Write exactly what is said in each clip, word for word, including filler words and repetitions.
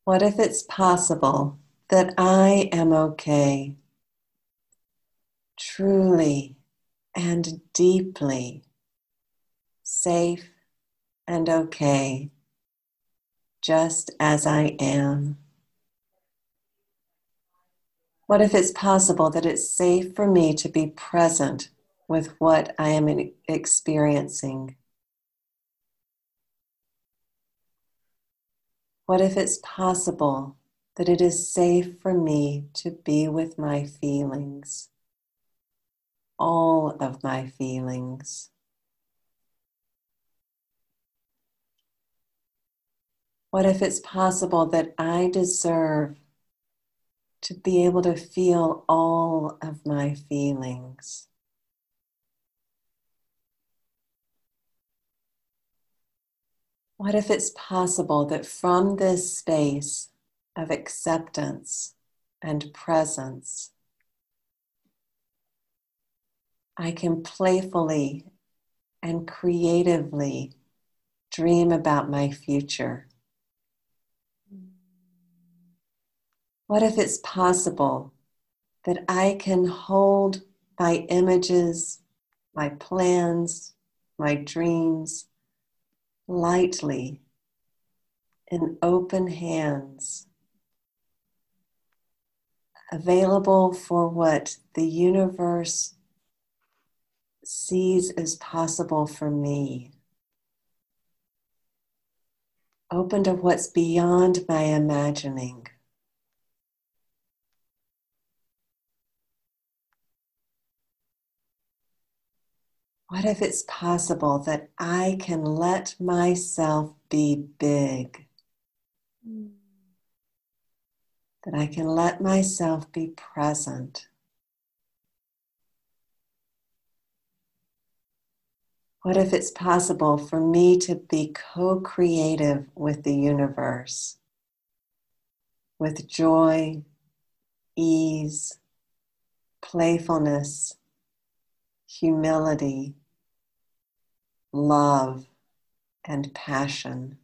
What if it's possible that I am okay, truly and deeply safe and okay, just as I am? What if it's possible that it's safe for me to be present with what I am experiencing? What if it's possible that it is safe for me to be with my feelings, all of my feelings? What if it's possible that I deserve to be able to feel all of my feelings? What if it's possible that from this space of acceptance and presence, I can playfully and creatively dream about my future? What if it's possible that I can hold my images, my plans, my dreams lightly in open hands, available for what the universe sees as possible for me, open to what's beyond my imagining? What if it's possible that I can let myself be big? Mm. That I can let myself be present? What if it's possible for me to be co-creative with the universe, with joy, ease, playfulness, humility, love, and passion?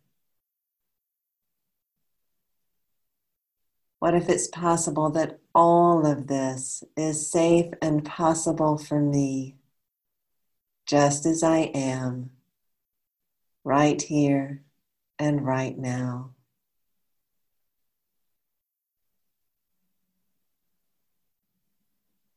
What if it's possible that all of this is safe and possible for me, just as I am, right here and right now?